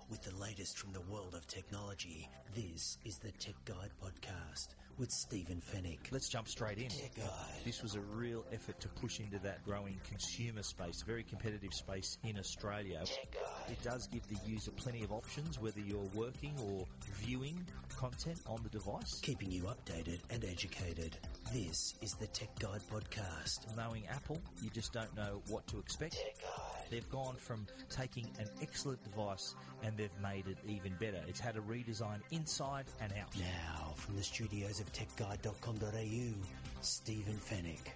with the latest from the world of technology. This is the Tech Guide Podcast with Stephen Fennick. Let's jump straight in. Tech Guide. This was a real effort to push into that growing consumer space, a very competitive space in Australia. Tech Guide. It does give the user plenty of options, whether you're working or viewing content on the device. Keeping you updated and educated. This is the Tech Guide Podcast. Knowing Apple, you just don't know what to expect. Tech Guide. They've gone from taking an excellent device and they've made it even better. It's had a redesign inside and out. Now, from the studios of techguide.com.au, Stephen Fennick.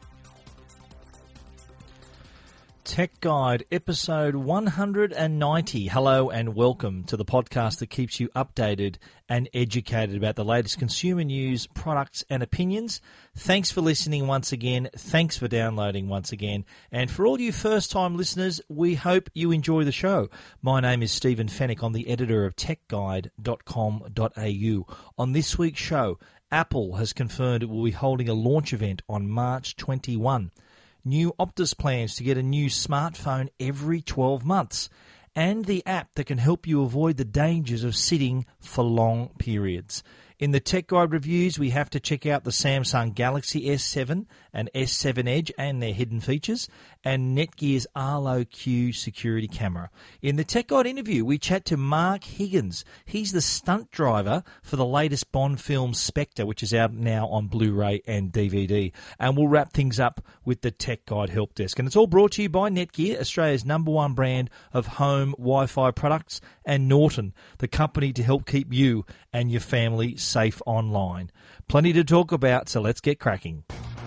Tech Guide, episode 190. Hello and welcome to the podcast that keeps you updated and educated about the latest consumer news, products and opinions. Thanks for listening once again. Thanks for downloading once again. And for all you first-time listeners, we hope you enjoy the show. My name is Stephen Fennick. I'm the editor of techguide.com.au. On this week's show, Apple has confirmed it will be holding a launch event on March 21. New Optus plans to get a new smartphone every 12 months, and the app that can help you avoid the dangers of sitting for long periods. In the Tech Guide reviews, we have to check out the Samsung Galaxy S7 and S7 Edge and their hidden features, and Netgear's Arlo Q security camera. In the Tech Guide interview, we chat to Mark Higgins. He's the stunt driver for the latest Bond film Spectre, which is out now on Blu-ray and DVD. And we'll wrap things up with the Tech Guide Help Desk. And it's all brought to you by Netgear, Australia's #1 brand of home Wi-Fi products, and Norton, the company to help keep you and your family safe online. Plenty to talk about, so let's get cracking.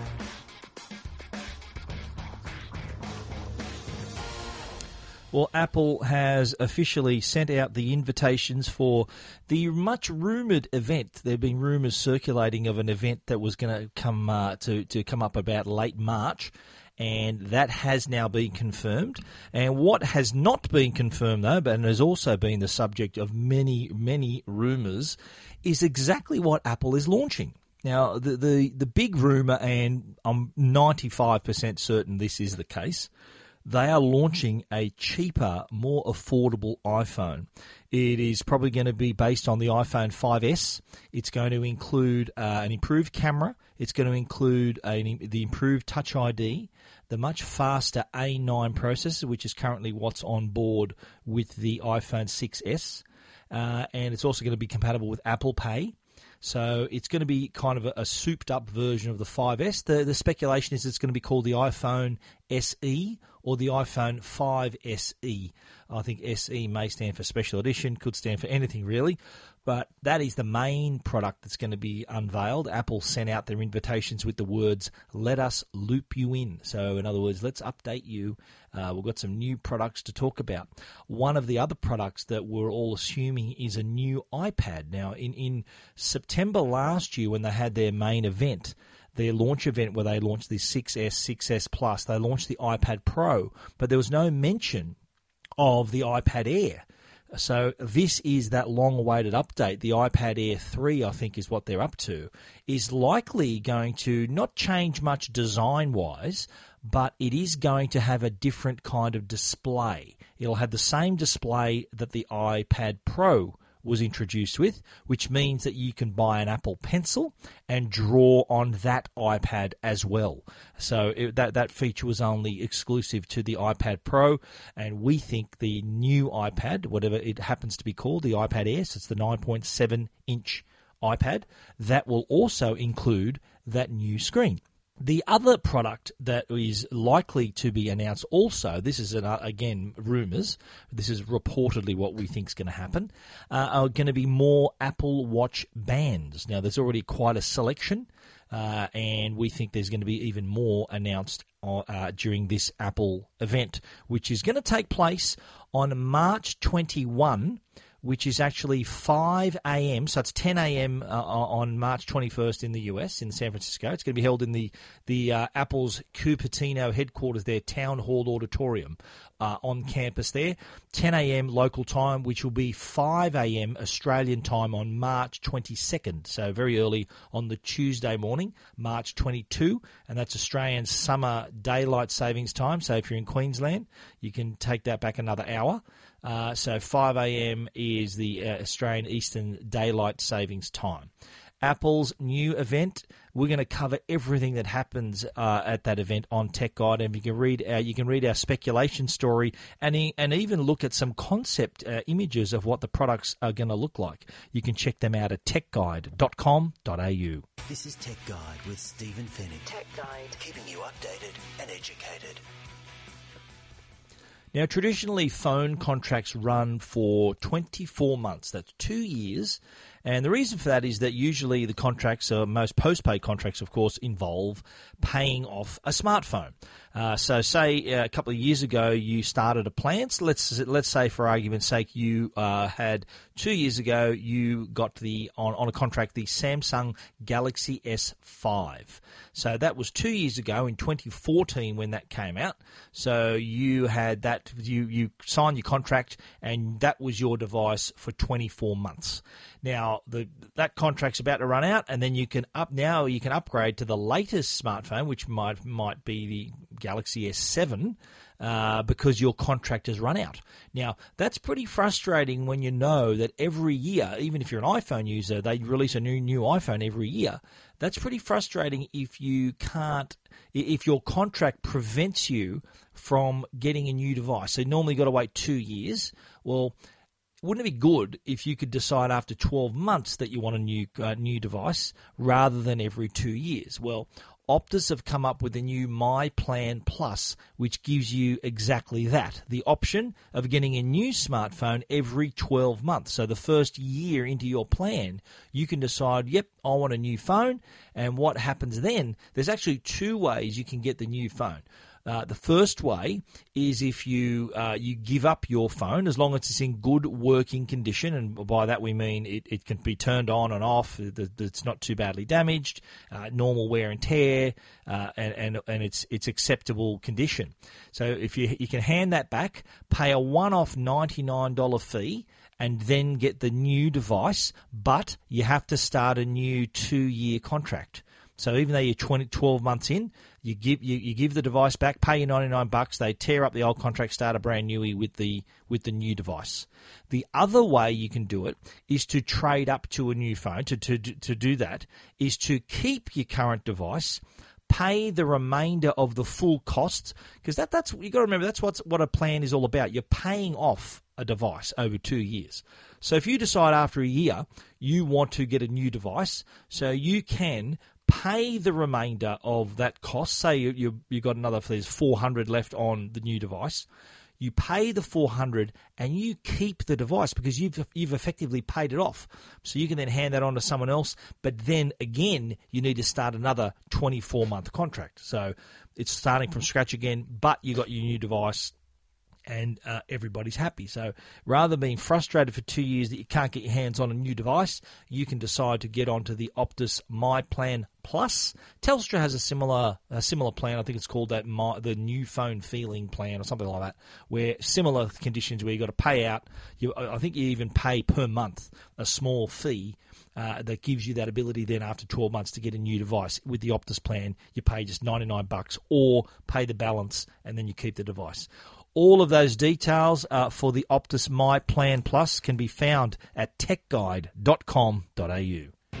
Well, Apple has officially sent out the invitations for the much-rumoured event. There have been rumours circulating of an event that was going to come up about late March, and that has now been confirmed. And what has not been confirmed, though, but has also been the subject of many, many rumours, is exactly what Apple is launching. Now, the big rumour, and I'm 95% certain this is the case, they are launching a cheaper, more affordable iPhone. It is probably going to be based on the iPhone 5S. It's going to include an improved camera. It's going to include the improved Touch ID, the much faster A9 processor, which is currently what's on board with the iPhone 6S. And it's also going to be compatible with Apple Pay. So it's going to be kind of a souped-up version of the 5S. The speculation is it's going to be called the iPhone SE or the iPhone 5SE. I think SE may stand for Special Edition, could stand for anything really. But that is the main product that's going to be unveiled. Apple sent out their invitations with the words, "Let us loop you in." So in other words, let's update you. We've got some new products to talk about. One of the other products that we're all assuming is a new iPad. Now, in September last year when they had their main event, their launch event where they launched the 6S, 6S Plus, they launched the iPad Pro, but there was no mention of the iPad Air. So this is that long-awaited update. The iPad Air 3, I think, is what they're up to, is likely going to not change much design-wise, but it is going to have a different kind of display. It'll have the same display that the iPad Pro was introduced with, which means that you can buy an Apple Pencil and draw on that iPad as well. So that feature was only exclusive to the iPad Pro, and we think the new iPad, whatever it happens to be called, the iPad Air, so it's the 9.7-inch iPad, that will also include that new screen. The other product that is likely to be announced also, this is, again, rumours, this is reportedly what we think is going to happen, are going to be more Apple Watch bands. Now, there's already quite a selection, and we think there's going to be even more announced during this Apple event, which is going to take place on March 21, which is actually 5 a.m., so it's 10 a.m. On March 21st in the US, in San Francisco. It's going to be held in the Apple's Cupertino headquarters, their Town Hall Auditorium on campus there. 10 a.m. local time, which will be 5 a.m. Australian time on March 22nd, so very early on the Tuesday morning, March 22, and that's Australian summer daylight savings time. So if you're in Queensland, you can take that back another hour. So 5 a.m. is the Australian Eastern Daylight Savings Time. Apple's new event, we're going to cover everything that happens at that event on Tech Guide, and you can read our speculation story and even look at some concept images of what the products are going to look like. You can check them out at techguide.com.au. This is Tech Guide with Stephen Fennick. Tech Guide, Keeping you updated and educated. Now, traditionally, phone contracts run for 24 months. That's 2 years. And the reason for that is that usually the contracts, most postpaid contracts, of course, involve paying off a smartphone. So say a couple of years ago you started a plan. So let's say, for argument's sake, you had 2 years ago you got on a contract the Samsung Galaxy S5. So that was 2 years ago in 2014 when that came out. So you had that, you signed your contract and that was your device for 24 months. Now that contract's about to run out, and then you can upgrade to the latest smartphone, which might be the Galaxy S7, because your contract has run out. Now, that's pretty frustrating when you know that every year, even if you're an iPhone user, they release a new iPhone every year. That's pretty frustrating if your contract prevents you from getting a new device. So normally you've got to wait 2 years. Well, wouldn't it be good if you could decide after 12 months that you want a new device rather than every 2 years? Well, Optus have come up with a new My Plan Plus, which gives you exactly that, the option of getting a new smartphone every 12 months. So the first year into your plan, you can decide, yep, I want a new phone. And what happens then, there's actually two ways you can get the new phone. The first way is if you give up your phone, as long as it's in good working condition, and by that we mean it can be turned on and off, it's not too badly damaged, normal wear and tear, and it's acceptable condition. So if you can hand that back, pay a one-off $99 fee, and then get the new device, but you have to start a new 2-year contract. So even though you're 12 months in, you give the device back, pay your $99. They tear up the old contract, start a brand newie with the new device. The other way you can do it is to trade up to a new phone. To do that is to keep your current device, pay the remainder of the full costs, because that's you got to remember that's what a plan is all about. You're paying off a device over 2 years. So if you decide after a year you want to get a new device, so you can pay the remainder of that cost. Say you got there's $400 left on the new device. You pay the $400 and you keep the device because you've effectively paid it off. So you can then hand that on to someone else. But then again, you need to start another 24-month contract. So it's starting from scratch again, but you got your new device. And everybody's happy. So rather than being frustrated for 2 years that you can't get your hands on a new device, you can decide to get onto the Optus My Plan Plus. Telstra has a similar plan. I think it's called the New Phone Feeling Plan or something like that, where similar conditions where you've got to pay out. I think you even pay per month a small fee that gives you that ability then after 12 months to get a new device. With the Optus plan, you pay just $99 or pay the balance and then you keep the device. All of those details for the Optus My Plan Plus can be found at techguide.com.au.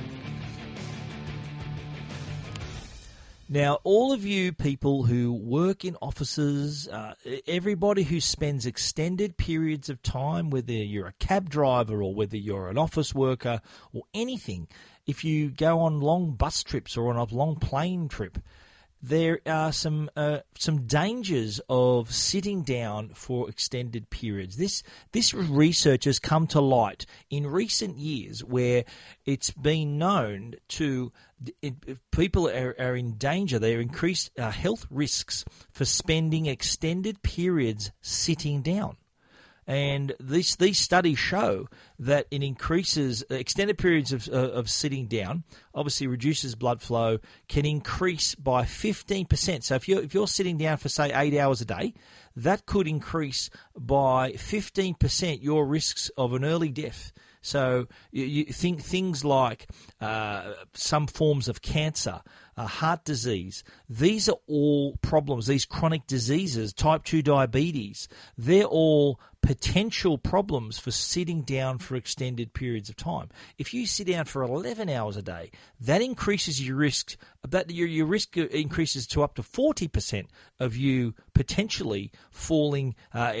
Now, all of you people who work in offices, everybody who spends extended periods of time, whether you're a cab driver or whether you're an office worker or anything, if you go on long bus trips or on a long plane trip, there are some dangers of sitting down for extended periods. This research has come to light in recent years, where it's been known to people are in danger. There are increased health risks for spending extended periods sitting down. And these studies show that it increases extended periods of sitting down, obviously reduces blood flow, can increase by 15%. So if you're sitting down for, say, 8 hours a day, that could increase by 15% your risks of an early death. So you think things like some forms of cancer, heart disease. These are all problems, these chronic diseases, type 2 diabetes. They're all potential problems for sitting down for extended periods of time. If you sit down for 11 hours a day, that increases your risk. Your risk increases to up to 40% of you potentially falling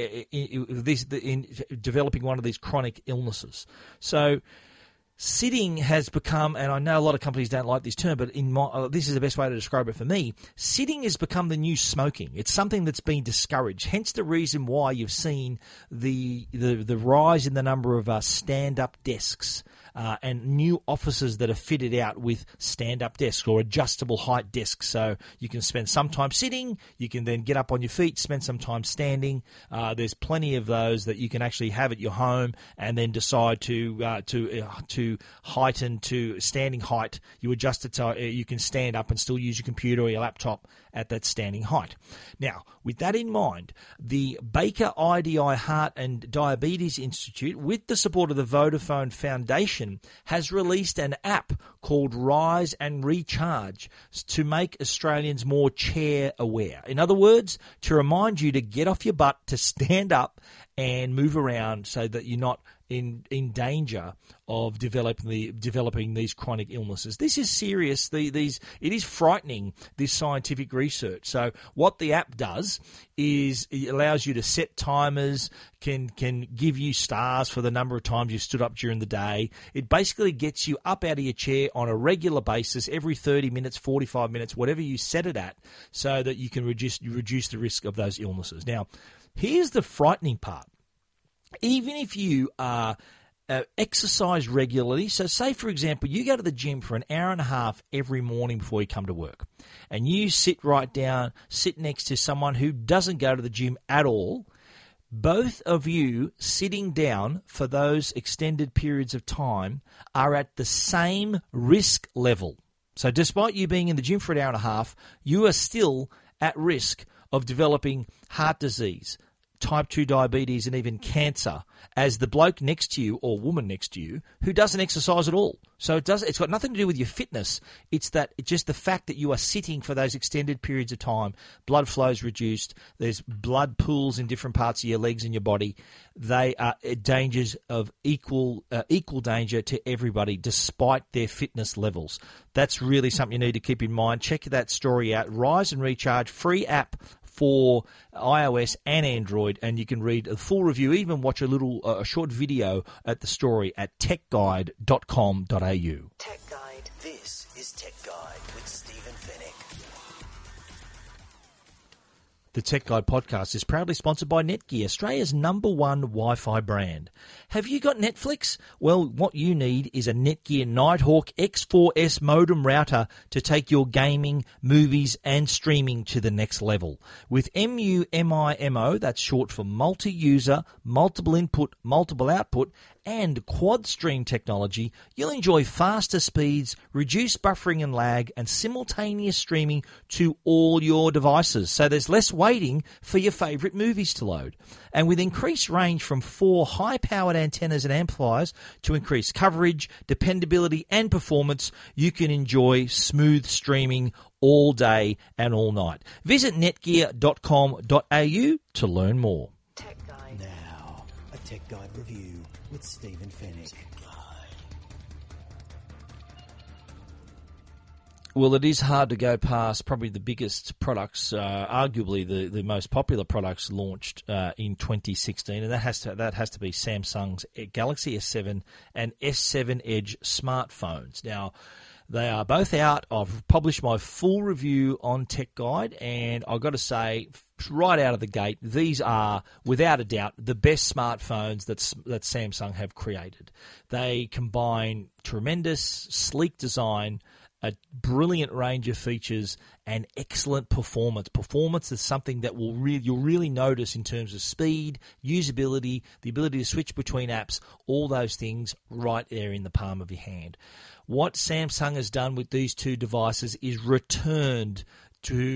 in developing one of these chronic illnesses. So sitting has become, and I know a lot of companies don't like this term, but this is the best way to describe it for me. Sitting has become the new smoking. It's something that's been discouraged. Hence the reason why you've seen the rise in the number of stand-up desks and new offices that are fitted out with stand-up desks or adjustable height desks. So you can spend some time sitting, you can then get up on your feet, spend some time standing. There's plenty of those that you can actually have at your home and then decide to heighten to standing height. You adjust it so you can stand up and still use your computer or your laptop at that standing height. Now, with that in mind, the Baker IDI Heart and Diabetes Institute, with the support of the Vodafone Foundation, has released an app called Rise and Recharge to make Australians more chair aware. In other words, to remind you to get off your butt, to stand up and move around so that you're not in danger of developing these chronic illnesses. This is serious. It is frightening, this scientific research. So what the app does is it allows you to set timers, can give you stars for the number of times you've stood up during the day. It basically gets you up out of your chair on a regular basis, every 30 minutes, 45 minutes, whatever you set it at, so that you can reduce the risk of those illnesses. Now, here's the frightening part. Even if you exercise regularly, so say, for example, you go to the gym for an hour and a half every morning before you come to work, and you sit next to someone who doesn't go to the gym at all, both of you sitting down for those extended periods of time are at the same risk level. So despite you being in the gym for an hour and a half, you are still at risk of developing heart disease, type 2 diabetes, and even cancer as the bloke next to you or woman next to you who doesn't exercise at all. So it's got nothing to do with your fitness. It's just the fact that you are sitting for those extended periods of time. Blood flow is reduced. There's blood pools in different parts of your legs and your body. They are dangers of equal danger to everybody despite their fitness levels. That's really something you need to keep in mind. Check that story out. Rise and Recharge, free app for iOS and Android, and you can read a full review, even watch a short video at the story at techguide.com.au. Tech Guide. This is Tech Guide with Stephen Fennick. The Tech Guide podcast is proudly sponsored by Netgear, Australia's #1 Wi-Fi brand. Have you got Netflix? Well, what you need is a Netgear Nighthawk X4S modem router to take your gaming, movies and streaming to the next level. With MU-MIMO, that's short for multi-user, multiple input, multiple output, and quad stream technology, you'll enjoy faster speeds, reduced buffering and lag, and simultaneous streaming to all your devices. So there's less waiting for your favourite movies to load. And with increased range from 4 high-powered antennas and amplifiers to increase coverage, dependability, and performance, you can enjoy smooth streaming all day and all night. Visit netgear.com.au to learn more. Tech Guide. Now, a Tech Guide review with Stephen Fennick. Well, it is hard to go past probably the biggest products, arguably the most popular products launched in 2016, and that has to be Samsung's Galaxy S7 and S7 Edge smartphones. Now, they are both out. I've published my full review on Tech Guide, and I've got to say, right out of the gate, these are, without a doubt, the best smartphones that Samsung have created. They combine tremendous, sleek design, a brilliant range of features, and excellent performance. Performance is something that you'll really notice in terms of speed, usability, the ability to switch between apps, all those things right there in the palm of your hand. What Samsung has done with these two devices is returned to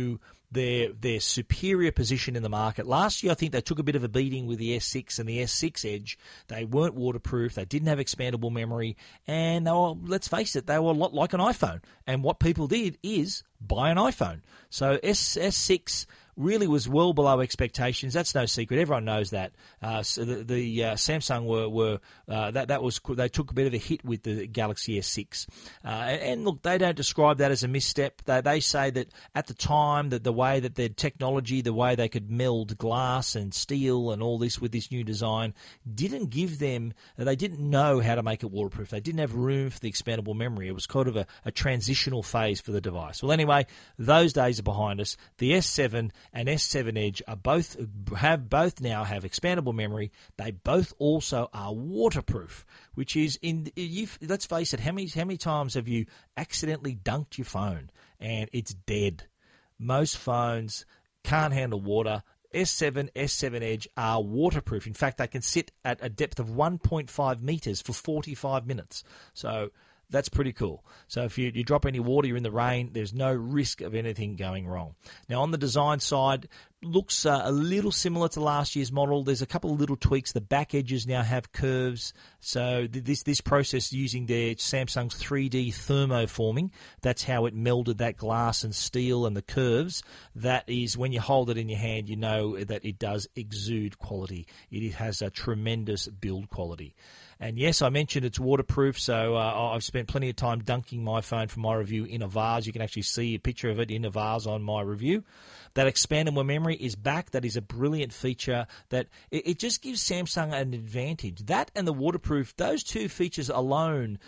their superior position in the market. Last year, I think they took a bit of a beating with the S6 and the S6 Edge. They weren't waterproof. They didn't have expandable memory. And they were, let's face it, they were a lot like an iPhone. And what people did is buy an iPhone. So S6 really was well below expectations. That's no secret. Everyone knows that. So the Samsung were that was, they took a bit of a hit with the Galaxy S6. And look, they don't describe that as a misstep. They say that at the time, that the way that their technology, the way they could meld glass and steel and all this with this new design, didn't give them. They didn't know how to make it waterproof. They didn't have room for the expandable memory. It was kind of a transitional phase for the device. Well, anyway, those days are behind us. The S7 and S7 Edge are both now have expandable memory. They both also are waterproof, which is let's face it, how many times have you accidentally dunked your phone and it's dead? Most phones can't handle water. S7, S7 Edge are waterproof. In fact, they can sit at a depth of 1.5 meters for 45 minutes. So that's pretty cool. So if you drop any water, you're in the rain, there's no risk of anything going wrong. Now, on the design side, looks a little similar to last year's model. There's a couple of little tweaks. The back edges now have curves. So this process using their Samsung's 3D thermoforming, that's how it melded that glass and steel and the curves. That is, when you hold it in your hand, you know that it does exude quality. It has a tremendous build quality. And yes, I mentioned it's waterproof, so I've spent plenty of time dunking my phone for my review in a vase. You can actually see a picture of it in a vase on my review. That expandable memory is back. That is a brilliant feature that it just gives Samsung an advantage. That and the waterproof, those two features alone,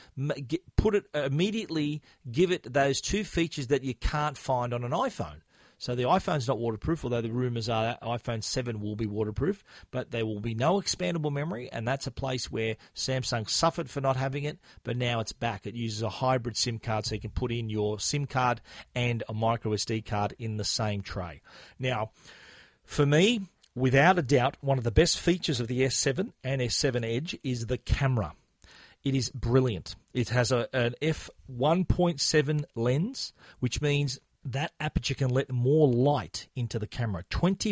give it those two features that you can't find on an iPhone. So the iPhone's not waterproof, although the rumours are that iPhone 7 will be waterproof, but there will be no expandable memory, and that's a place where Samsung suffered for not having it, but now it's back. It uses a hybrid SIM card, so you can put in your SIM card and a micro SD card in the same tray. Now, for me, without a doubt, one of the best features of the S7 and S7 Edge is the camera. It is brilliant. It has an f1.7 lens, which means that aperture can let more light into the camera,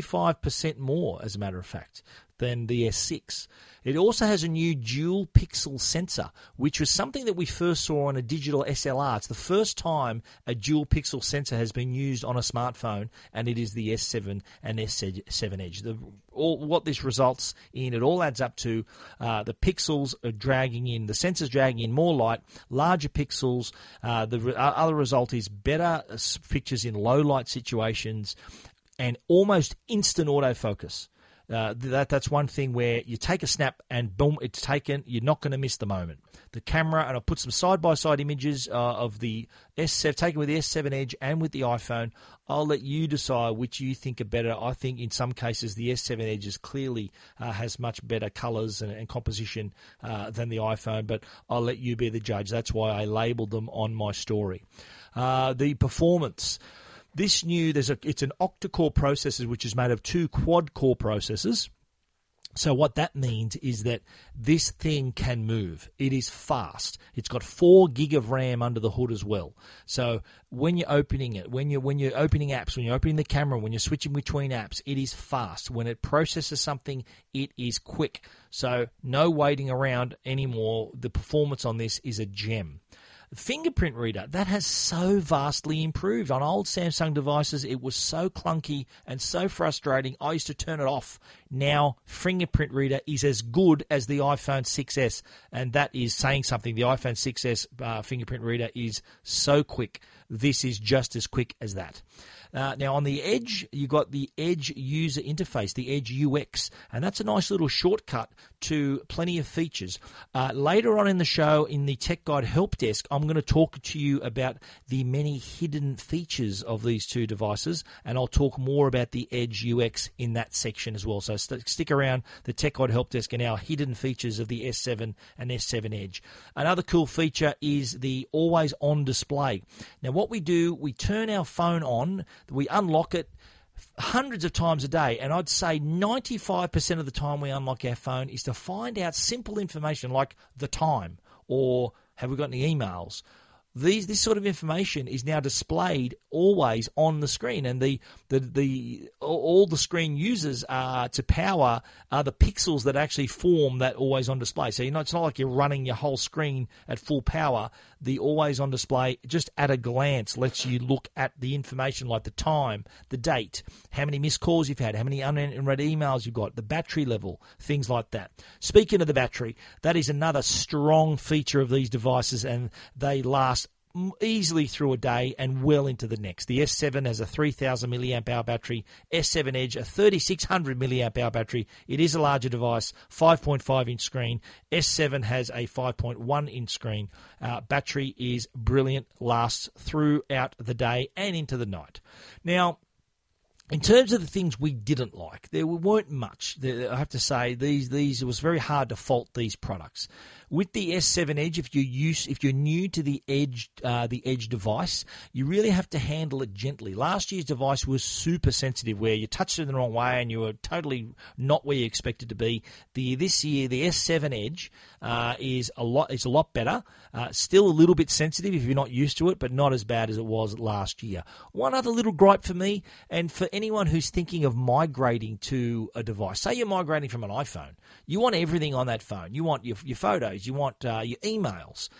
25% more, as a matter of fact, than the S6. It also has a new dual pixel sensor, which was something that we first saw on a digital SLR. It's the first time a dual pixel sensor has been used on a smartphone, and it is the S7 and S7 Edge. What this results in, it all adds up to the pixels are dragging in, the sensors dragging in more light, larger pixels. The other result is better pictures in low light situations and almost instant autofocus. That's one thing where you take a snap and boom, it's taken. You're not going to miss the moment. The camera, and I'll put some side-by-side images of the S7, taken with the S7 Edge and with the iPhone. I'll let you decide which you think are better. I think in some cases the S7 Edge is clearly has much better colours and composition than the iPhone, but I'll let you be the judge. That's why I labelled them on my story. The performance. It's an octa-core processor, which is made of two quad-core processors. So what that means is that this thing can move. It is fast. It's got 4 gig of RAM under the hood as well. So when you're opening it, when you're opening apps, when you're opening the camera, when you're switching between apps, it is fast. When it processes something, it is quick. So no waiting around anymore. The performance on this is a gem. Fingerprint reader, that has so vastly improved. On old Samsung devices, it was so clunky and so frustrating. I used to turn it off. Now, fingerprint reader is as good as the iPhone 6S, and that is saying something. The iPhone 6S fingerprint reader is so quick. This is just as quick as that. Now, on the Edge, you've got the Edge user interface, the Edge UX, and that's a nice little shortcut to plenty of features. Later on in the show, in the Tech Guide Help Desk, I'm going to talk to you about the many hidden features of these two devices, and I'll talk more about the Edge UX in that section as well. So stick around, the Tech Guide Help Desk, and our hidden features of the S7 and S7 Edge. Another cool feature is the always-on display. Now, what we do, we turn our phone on, we unlock it hundreds of times a day, and I'd say 95% of the time we unlock our phone is to find out simple information like the time or have we got any emails. this sort of information is now displayed always on the screen, and all the screen uses to power are the pixels that actually form that always on display. So it's not like you're running your whole screen at full power. The always on display, just at a glance, lets you look at the information like the time, the date, how many missed calls you've had, how many unread emails you've got, the battery level, things like that. Speaking of the battery, that is another strong feature of these devices, and they last easily through a day and well into the next. The S7 has a 3,000 milliamp hour battery, S7 Edge a 3,600 milliamp hour battery. It is a larger device, 5.5 inch screen. S7 has a 5.1 inch screen. Battery is brilliant, lasts throughout the day and into the night. Now, in terms of the things we didn't like, there weren't much. I have to say, it was very hard to fault these products. With the S7 Edge, if you're new to the Edge device, you really have to handle it gently. Last year's device was super sensitive, where you touched it in the wrong way and you were totally not where you expected to be. This year, the S7 Edge is a lot better. Still a little bit sensitive if you're not used to it, but not as bad as it was last year. One other little gripe for me, and for anyone who's thinking of migrating to a device, say you're migrating from an iPhone, you want everything on that phone. You want your photos, you want your emails,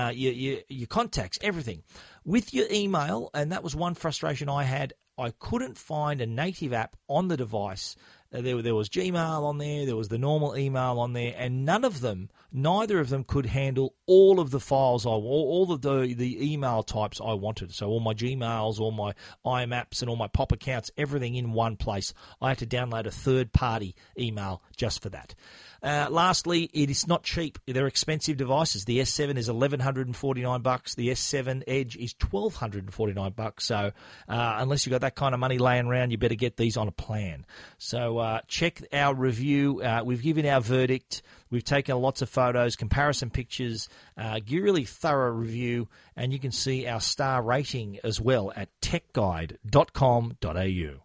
your contacts, everything. With your email, and that was one frustration I had, I couldn't find a native app on the device. There was Gmail on there was the normal email on there, and neither of them could handle all of the files all of the email types I wanted. So all my Gmails, all my IMAPs, and all my POP accounts, everything in one place. I had to download a third-party email just for that. Lastly, it is not cheap. They're expensive devices. The S7 is $1,149. The S7 Edge is $1,249. So unless you've got that kind of money laying around, you better get these on a plan. So check our review. We've given our verdict. We've taken lots of photos, comparison pictures, really thorough review, and you can see our star rating as well at techguide.com.au.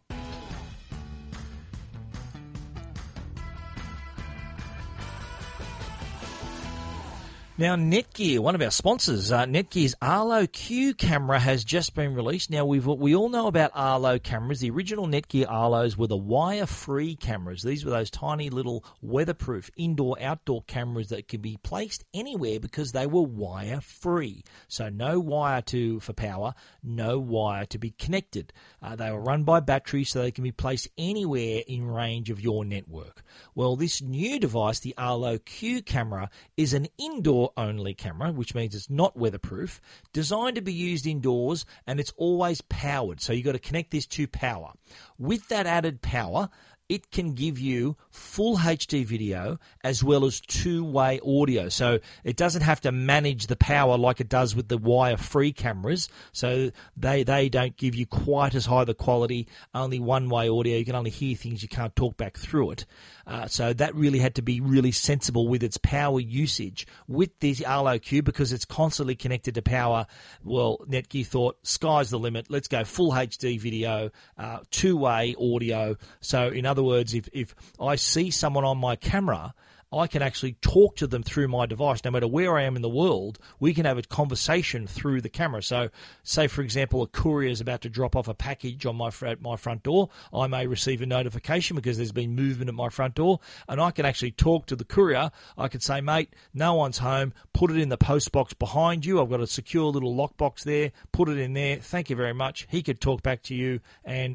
Now, Netgear, one of our sponsors, Netgear's Arlo Q camera has just been released. Now, we all know about Arlo cameras. The original Netgear Arlos were the wire-free cameras. These were those tiny little weatherproof indoor-outdoor cameras that could be placed anywhere because they were wire-free. So no wire for power, no wire to be connected. They were run by batteries, so they can be placed anywhere in range of your network. Well, this new device, the Arlo Q camera, is an indoor-only camera, which means it's not weatherproof, designed to be used indoors, and it's always powered. So you've got to connect this to power. With that added power, it can give you full HD video as well as two-way audio. So it doesn't have to manage the power like it does with the wire-free cameras. So they don't give you quite as high the quality, only one-way audio. You can only hear things, you can't talk back through it. So that really had to be really sensible with its power usage. With this Arlo Q, because it's constantly connected to power, well, Netgear thought, sky's the limit. Let's go full HD video, two-way audio. So in other words, if I see someone on my camera, I can actually talk to them through my device. No matter where I am in the world, we can have a conversation through the camera. So, say, for example, a courier is about to drop off a package on my front door. I may receive a notification because there's been movement at my front door, and I can actually talk to the courier. I can say, mate, no one's home. Put it in the post box behind you. I've got a secure little lockbox there. Put it in there. Thank you very much. He could talk back to you, and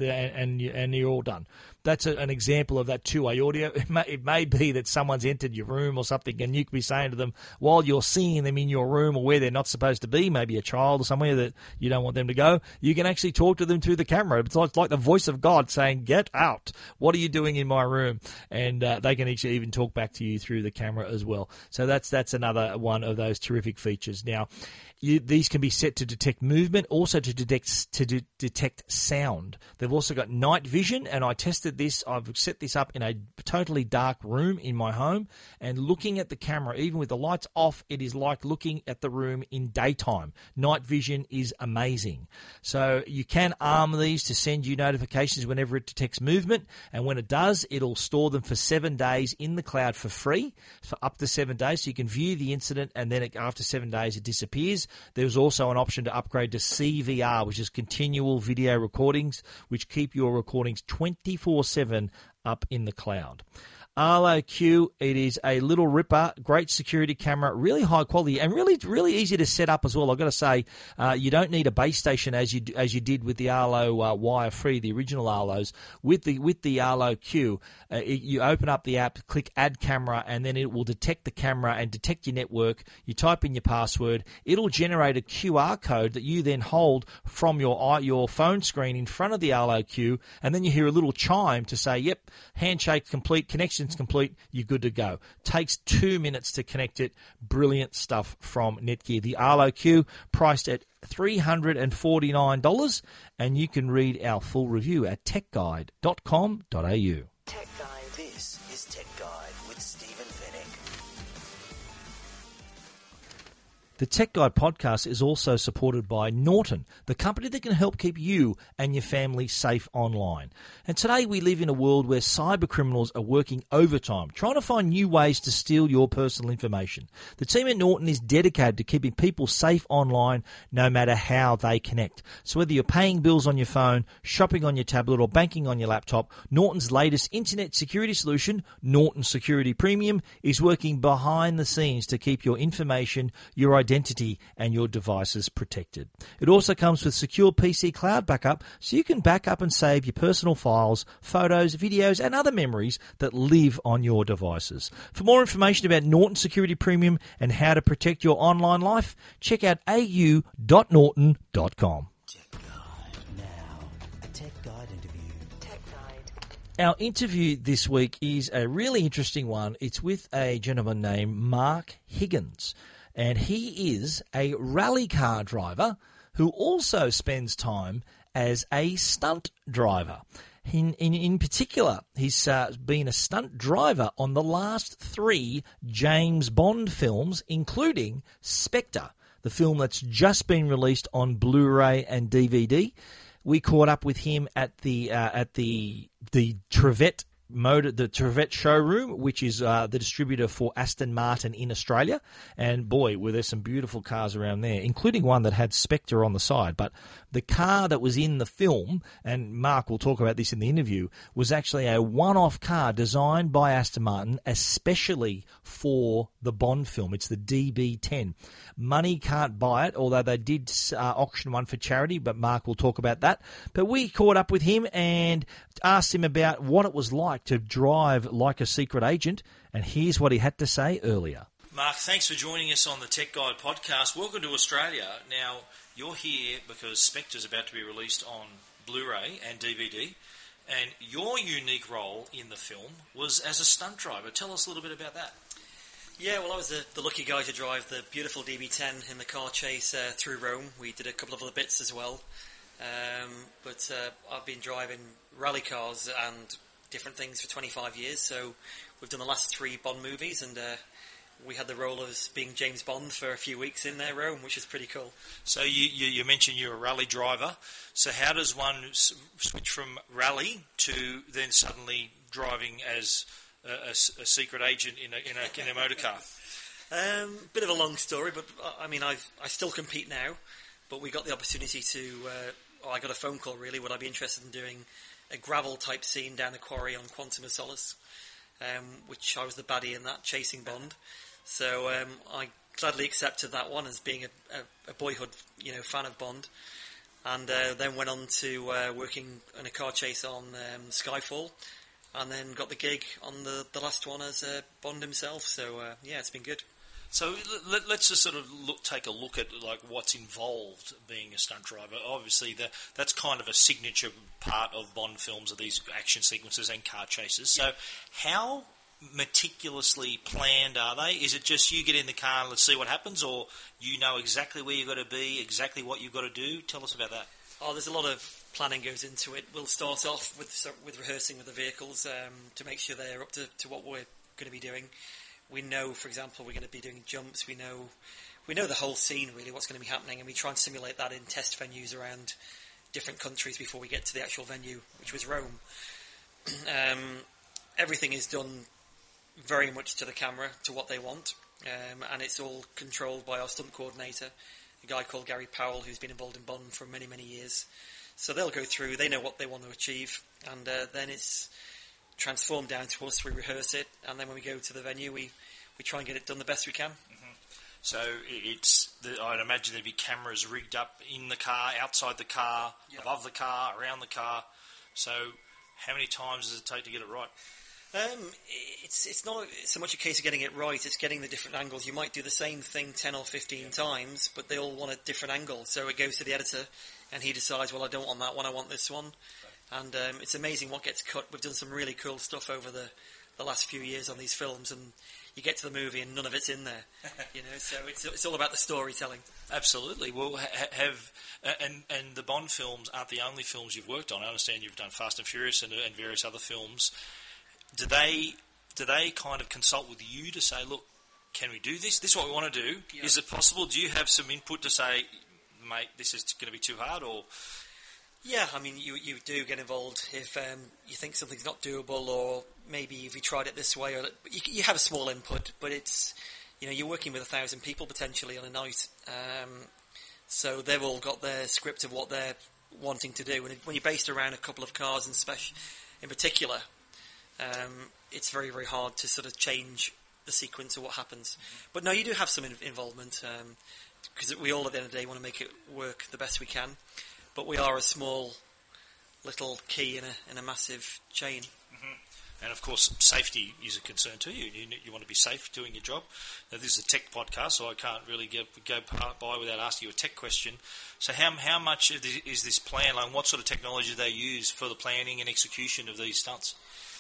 you're all done. That's an example of that two-way audio. It may be that someone's entered your room or something, and you could be saying to them while you're seeing them in your room or where they're not supposed to be, maybe a child or somewhere that you don't want them to go, you can actually talk to them through the camera. It's like the voice of God saying, get out. What are you doing in my room? And they can actually even talk back to you through the camera as well. So that's another one of those terrific features. Now, these can be set to detect movement, also to detect sound. They've also got night vision, and I tested at this. I've set this up in a totally dark room in my home, and looking at the camera, even with the lights off, it is like looking at the room in daytime. Night vision is amazing. So you can arm these to send you notifications whenever it detects movement, and when it does, it'll store them for 7 days in the cloud for free, for up to 7 days, so you can view the incident, and then after 7 days it disappears. There's also an option to upgrade to CVR, which is continual video recordings, which keep your recordings 24/7 up in the cloud. Arlo Q, it is a little ripper, great security camera, really high quality, and really easy to set up as well. I've got to say, you don't need a base station as you did with the Arlo wire free, the original Arlos. With the Arlo Q, you open up the app, click Add Camera, and then it will detect the camera and detect your network. You type in your password, it'll generate a QR code that you then hold from your phone screen in front of the Arlo Q, and then you hear a little chime to say, "Yep, handshake complete, connection complete, you're good to go." Takes 2 minutes to connect it. Brilliant stuff from Netgear. The Arlo Q, priced at $349, and you can read our full review at techguide.com.au. Tech Guide. This is Tech Guide with Stephen Fennick. The Tech Guide podcast is also supported by Norton, the company that can help keep you and your family safe online. And today we live in a world where cyber criminals are working overtime, trying to find new ways to steal your personal information. The team at Norton is dedicated to keeping people safe online no matter how they connect. So whether you're paying bills on your phone, shopping on your tablet, or banking on your laptop, Norton's latest internet security solution, Norton Security Premium, is working behind the scenes to keep your information, your identity, and your devices protected. It also comes with secure PC cloud backup, so you can back up and save your personal files, photos, videos, and other memories that live on your devices. For more information about Norton Security Premium and how to protect your online life, check out au.norton.com. Tech Guide. Now, a Tech Guide interview. Tech Guide. Our interview this week is a really interesting one. It's with a gentleman named Mark Higgins, and he is a rally car driver who also spends time as a stunt driver. In particular, he's been a stunt driver on the last 3 James Bond films, including Spectre, the film that's just been released on Blu-ray and DVD. We caught up with him at the Trevette the Trevette showroom, which is the distributor for Aston Martin in Australia. And boy, were there some beautiful cars around there, including one that had Spectre on the side. But the car that was in the film, and Mark will talk about this in the interview, was actually a one-off car designed by Aston Martin especially for the Bond film. It's the DB10. Money can't buy it, although they did auction one for charity, but Mark will talk about that. But we caught up with him and asked him about what it was like to drive like a secret agent, and here's what he had to say earlier. Mark, thanks for joining us on the Tech Guide podcast. Welcome to Australia. Now, you're here because Spectre's about to be released on Blu-ray and DVD, and your unique role in the film was as a stunt driver. Tell us a little bit about that. Yeah, well, I was the lucky guy to drive the beautiful DB10 in the car chase through Rome. We did a couple of other bits as well. But I've been driving rally cars and different things for 25 years, so we've done the last 3 Bond movies, and we had the role of being James Bond for a few weeks in there, Rome, which is pretty cool. So you mentioned you're a rally driver, so how does one switch from rally to then suddenly driving as a secret agent in a motor car? Bit of a long story, but I mean, I still compete now, but we got the opportunity to, I got a phone call really, would I be interested in doing a gravel type scene down a quarry on Quantum of Solace, which I was the baddie in that, chasing Bond. So I gladly accepted that one as being a boyhood, fan of Bond, and then went on to working in a car chase on Skyfall, and then got the gig on the last one as Bond himself. So yeah, it's been good. So let's just sort of take a look at like what's involved being a stunt driver. Obviously, that's kind of a signature part of Bond films, are these action sequences and car chases. So how meticulously planned are they? Is it just you get in the car and let's see what happens, or you know exactly where you've got to be, exactly what you've got to do? Tell us about that. Oh, there's a lot of planning goes into it. We'll start off with rehearsing with the vehicles to make sure they're up to what we're going to be doing. We know, for example, we're going to be doing jumps. We know the whole scene, really, what's going to be happening, and we try and simulate that in test venues around different countries before we get to the actual venue, which was Rome. Everything is done very much to the camera, to what they want, and it's all controlled by our stunt coordinator, a guy called Gary Powell, who's been involved in Bond for many, many years. So they'll go through, they know what they want to achieve, and then it's transformed down to us. We rehearse it, and then when we go to the venue, we try and get it done the best we can. So I'd imagine there'd be cameras rigged up in the car, outside the car, above the car, around the car. So how many times does it take to get it right? It's not so much a case of getting it right, it's getting the different angles. You might do the same thing 10 or 15 times, but they all want a different angle. So it goes to the editor, and he decides, well, I don't want that one, I want this one. And it's amazing what gets cut. We've done some really cool stuff over the last few years on these films, and you get to the movie and none of it's in there, So it's all about the storytelling. Absolutely. Well, and the Bond films aren't the only films you've worked on. I understand you've done Fast and Furious and various other films. Do they kind of consult with you to say, look, can we do this? This is what we want to do. Yeah. Is it possible? Do you have some input to say, mate, this is going to be too hard, or? Yeah, I mean, you do get involved if you think something's not doable, or maybe if you tried it this way, or you have a small input, but it's, you're working with 1,000 people potentially on a night, so they've all got their script of what they're wanting to do, and when you're based around a couple of cars in particular, it's very, very hard to sort of change the sequence of what happens. But no, you do have some involvement, because we all at the end of the day want to make it work the best we can. But we are a small little key in a massive chain. Mm-hmm. And of course, safety is a concern too. You want to be safe doing your job. Now, this is a tech podcast, so I can't really go by without asking you a tech question. So how much is this plan? Like, what sort of technology do they use for the planning and execution of these stunts?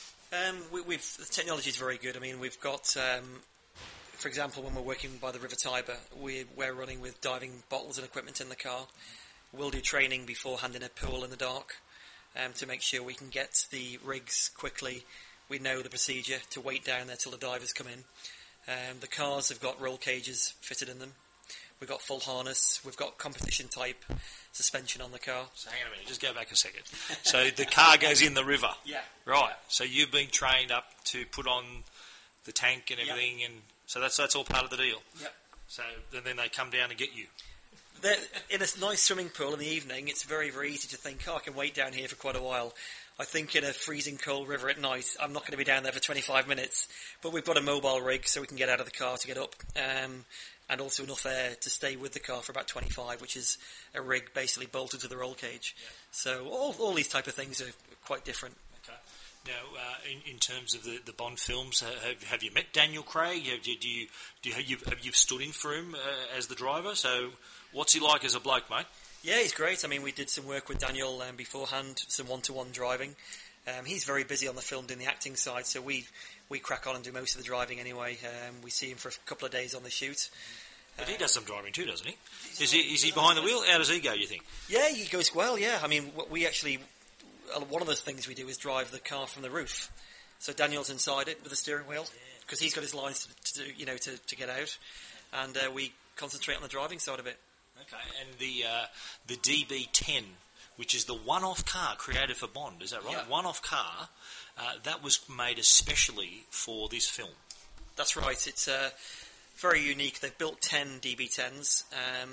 The technology is very good. I mean, we've got, for example, when we're working by the River Tiber, we're running with diving bottles and equipment in the car. We'll do training beforehand in a pool in the dark to make sure we can get the rigs quickly. We know the procedure to wait down there till the divers come in. The cars have got roll cages fitted in them. We've got full harness. We've got competition type suspension on the car. So hang on a minute, just go back a second. So the car goes in the river. Yeah. Right. So you've been trained up to put on the tank and everything, and so that's all part of the deal. Yep. So then they come down and get you. In a nice swimming pool in the evening, it's very, very easy to think, I can wait down here for quite a while. I think in a freezing cold river at night, I'm not going to be down there for 25 minutes. But we've got a mobile rig so we can get out of the car to get up. And also enough air to stay with the car for about 25, which is a rig basically bolted to the roll cage. Yeah. So all these type of things are quite different. Okay. Now, in terms of the Bond films, have you met Daniel Craig? Have you stood in for him as the driver? So what's he like as a bloke, mate? Yeah, he's great. I mean, we did some work with Daniel beforehand, some one-to-one driving. He's very busy on the film doing the acting side, so we crack on and do most of the driving anyway. We see him for a couple of days on the shoot. But he does some driving too, doesn't he? Is he behind the wheel? How does he go, you think? Yeah, he goes well, yeah. I mean, we actually... One of the things we do is drive the car from the roof. So Daniel's inside it with the steering wheel, because he's got his lines to get out. And we concentrate on the driving side of it. Okay, and the DB10, which is the one-off car created for Bond, is that right? Yeah. One-off car, that was made especially for this film. That's right. It's very unique. They've built 10 DB10s.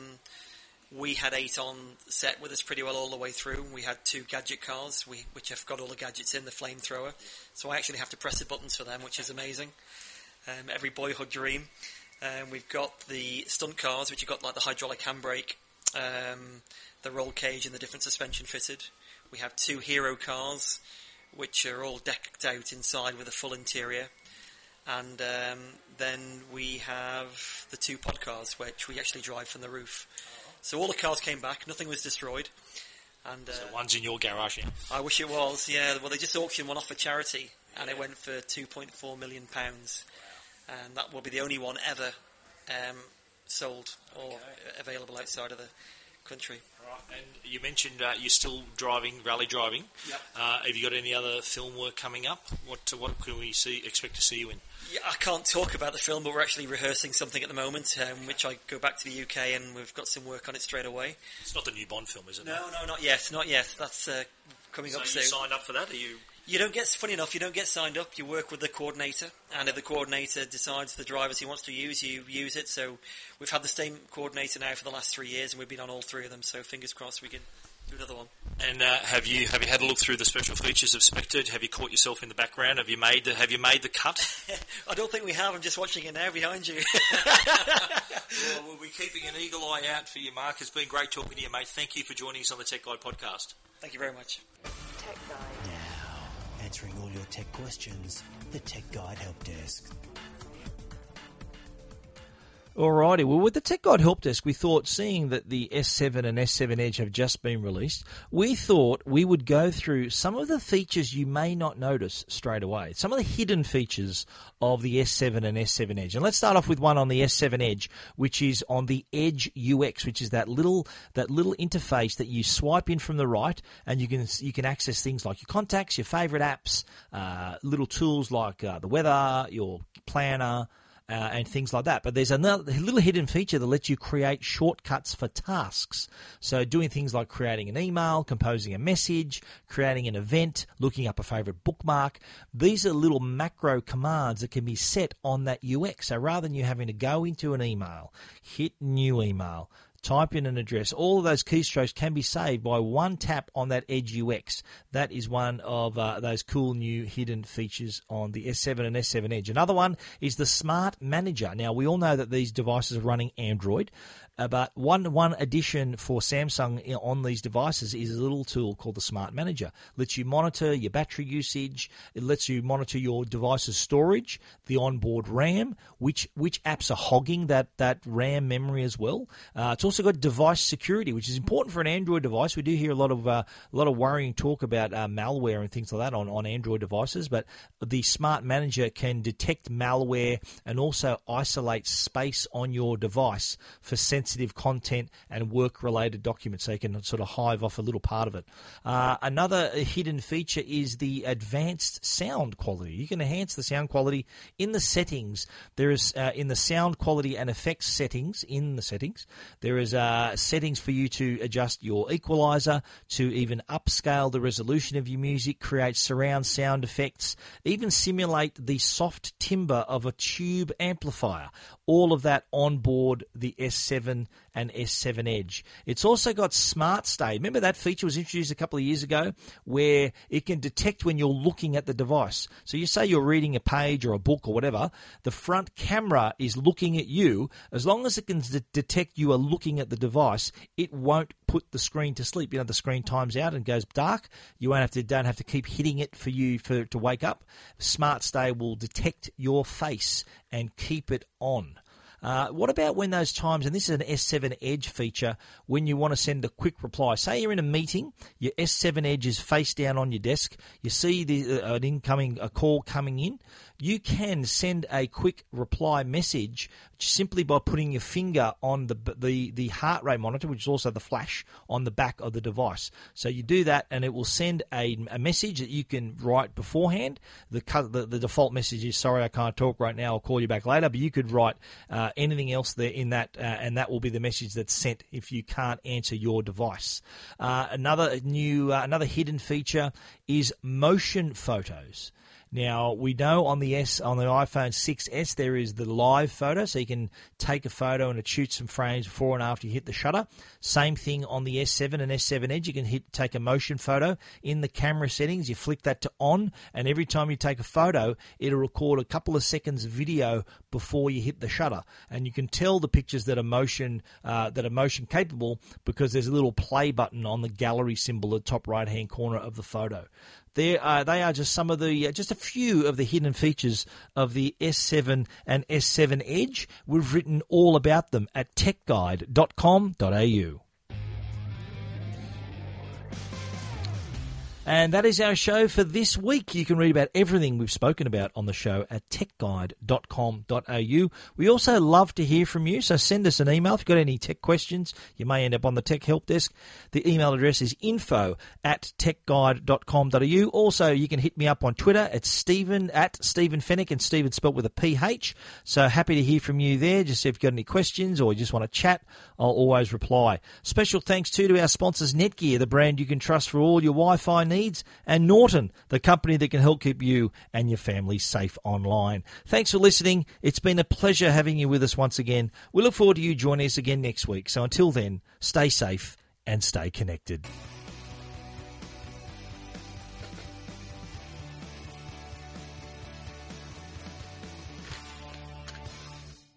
We had 8 on set with us pretty well all the way through. We had 2 gadget cars, which have got all the gadgets in, the flamethrower. So I actually have to press the buttons for them, which is amazing. Every boyhood dream. We've got the stunt cars, which have got like the hydraulic handbrake, the roll cage and the different suspension fitted. We have 2 hero cars, which are all decked out inside with a full interior. And then we have the 2 pod cars, which we actually drive from the roof. So all the cars came back, nothing was destroyed. And so one's in your garage, yeah? I wish it was, yeah. Well, they just auctioned one off for charity, and it went for £2.4 million. And that will be the only one ever sold or available outside of the country. Right. And you mentioned you're still rally driving. Yep. Have you got any other film work coming up? What can we expect to see you in? Yeah, I can't talk about the film, but we're actually rehearsing something at the moment, which I go back to the UK and we've got some work on it straight away. It's not the new Bond film, is it? No, not yet. That's coming up soon. So you signed up for that? Are you? You don't get, funny enough, you don't get signed up. You work with the coordinator, and if the coordinator decides the drivers he wants to use, you use it. So we've had the same coordinator now for the last 3 years, and we've been on all 3 of them. So fingers crossed we can do another one. And have you had a look through the special features of Spectre? Have you caught yourself in the background? Have you made the cut? I don't think we have. I'm just watching it now behind you. Well, we'll be keeping an eagle eye out for you, Mark. It's been great talking to you, mate. Thank you for joining us on the Tech Guide podcast. Thank you very much. Tech Guide. Now, answering all your tech questions, the Tech Guide Help Desk. Alrighty, well, with the Tech Guide Help Desk, we thought, seeing that the S7 and S7 Edge have just been released, we thought we would go through some of the features you may not notice straight away, some of the hidden features of the S7 and S7 Edge. And let's start off with one on the S7 Edge, which is on the Edge UX, which is that little interface that you swipe in from the right, and you can access things like your contacts, your favorite apps, little tools like the weather, your planner, and things like that. But there's another little hidden feature that lets you create shortcuts for tasks. So doing things like creating an email, composing a message, creating an event, looking up a favorite bookmark. These are little macro commands that can be set on that UX. So rather than you having to go into an email, hit new email, type in an address, all of those keystrokes can be saved by one tap on that Edge UX. That is one of those cool new hidden features on the S7 and S7 Edge. Another one is the Smart Manager. Now, we all know that these devices are running Android, but one addition for Samsung on these devices is a little tool called the Smart Manager. It lets you monitor your battery usage. It lets you monitor your device's storage, the onboard RAM, which apps are hogging that RAM memory as well. It's also got device security, which is important for an Android device. We do hear a lot of worrying talk about malware and things like that on Android devices, but the Smart Manager can detect malware and also isolate space on your device for sensitive content and work-related documents, so you can sort of hive off a little part of it. Another hidden feature is the advanced sound quality. You can enhance the sound quality in the settings. There is in the sound quality and effects settings, there is settings for you to adjust your equalizer, to even upscale the resolution of your music, create surround sound effects, even simulate the soft timbre of a tube amplifier. All of that on board the S7 and S7 Edge. It's also got Smart Stay. Remember that feature was introduced a couple of years ago where it can detect when you're looking at the device. So you say you're reading a page or a book or whatever, the front camera is looking at you. As long as it can detect you are looking at the device, it won't put the screen to sleep. You know, the screen times out and goes dark. You don't have to keep hitting it to wake up. Smart Stay will detect your face and keep it on. What about when those times, and this is an S7 Edge feature, when you want to send a quick reply? Say you're in a meeting, your S7 Edge is face down on your desk, you see a call coming in, you can send a quick reply message simply by putting your finger on the heart rate monitor, which is also the flash on the back of the device. So you do that, and it will send a message that you can write beforehand. The default message is, sorry, I can't talk right now, I'll call you back later, but you could write anything else there in that, and that will be the message that's sent if you can't answer your device. Another hidden feature is motion photos. Now, we know on the iPhone 6S there is the live photo, so you can take a photo and it shoots some frames before and after you hit the shutter. Same thing on the S7 and S7 Edge. You can take a motion photo. In the camera settings, you flick that to on, and every time you take a photo, it'll record a couple of seconds of video before you hit the shutter. And you can tell the pictures that are motion capable because there's a little play button on the gallery symbol at the top right-hand corner of the photo. They are just some of just a few of the hidden features of the S7 and S7 Edge. We've written all about them at techguide.com.au. And that is our show for this week. You can read about everything we've spoken about on the show at techguide.com.au. We also love to hear from you, so send us an email. If you've got any tech questions, you may end up on the Tech Help Desk. The email address is info@techguide.com.au. Also, you can hit me up on Twitter at Stephen Fenech, and Stephen spelt with a PH. So happy to hear from you there. Just if you've got any questions or you just want to chat, I'll always reply. Special thanks too to our sponsors, Netgear, the brand you can trust for all your Wi-Fi needs, and Norton, the company that can help keep you and your family safe online. Thanks for listening. It's been a pleasure having you with us once again. We look forward to you joining us again next week. So until then, stay safe and stay connected.